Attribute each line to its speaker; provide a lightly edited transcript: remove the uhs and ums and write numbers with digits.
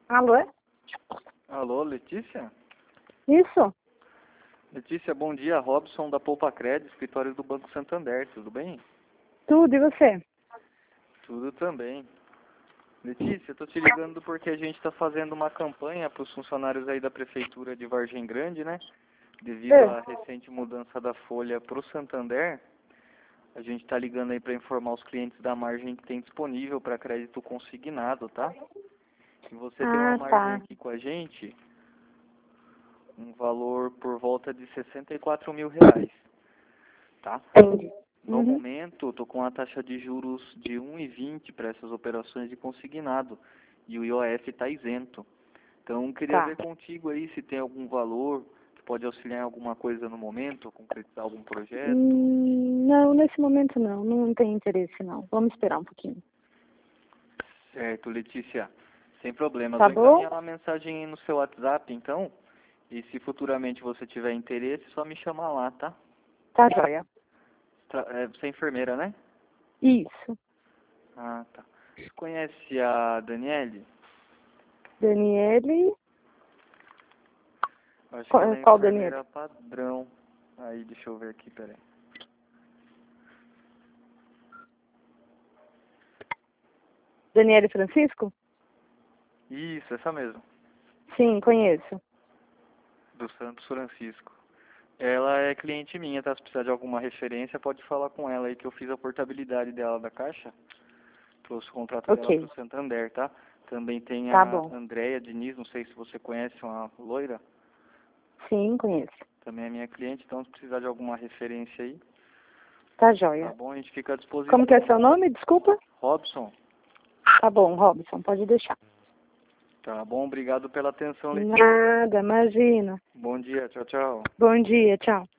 Speaker 1: Alô?
Speaker 2: Alô, Letícia?
Speaker 1: Isso?
Speaker 2: Letícia, bom dia. Robson da Poupa Crédito, escritório do Banco Santander, tudo bem?
Speaker 1: Tudo, e você?
Speaker 2: Tudo também. Letícia, eu tô te ligando porque a gente está fazendo uma campanha para os funcionários aí da Prefeitura de Vargem Grande, né? Devido à recente mudança da folha para o Santander, a gente está ligando aí para informar os clientes da margem que tem disponível para crédito consignado, tá? E você tem uma margem aqui com a gente, um valor por volta de R$ 64 mil, tá?
Speaker 1: Entendi.
Speaker 2: No momento, eu estou com a taxa de juros de 1,20 para essas operações de consignado e o IOF está isento. Então, queria ver contigo aí se tem algum valor que pode auxiliar em alguma coisa no momento, concretizar algum projeto.
Speaker 1: Não, nesse momento não. Não tem interesse, não. Vamos esperar um pouquinho.
Speaker 2: Certo, Letícia. Sem problemas.
Speaker 1: Tá
Speaker 2: Vou
Speaker 1: bom?
Speaker 2: encaminhar uma mensagem aí no seu WhatsApp, então. E se futuramente você tiver interesse, só me chamar lá, tá?
Speaker 1: Tá joia.
Speaker 2: Você é enfermeira, né?
Speaker 1: Isso.
Speaker 2: Ah, tá. Você conhece a Daniele?
Speaker 1: Daniele.
Speaker 2: Acho que ela é
Speaker 1: Qual Daniele?
Speaker 2: enfermeira padrão. Aí, deixa eu ver aqui, peraí.
Speaker 1: Daniele Francisco?
Speaker 2: Isso, essa mesmo.
Speaker 1: Sim, conheço.
Speaker 2: Do Santos Francisco. Ela é cliente minha, tá? Se precisar de alguma referência, pode falar com ela aí que eu fiz a portabilidade dela da Caixa. Trouxe o contrato dela pro Santander, tá? Também tem a Andréia Diniz, não sei se você conhece, uma loira.
Speaker 1: Sim, conheço.
Speaker 2: Também é minha cliente, então se precisar de alguma referência aí,
Speaker 1: Tá joia.
Speaker 2: tá bom? A gente fica à disposição.
Speaker 1: Como que é seu nome? Desculpa?
Speaker 2: Robson.
Speaker 1: Tá bom, Robson, pode deixar.
Speaker 2: Tá bom, obrigado pela atenção, Letícia.
Speaker 1: Nada, imagina.
Speaker 2: Bom dia, tchau, tchau.
Speaker 1: Bom dia, tchau.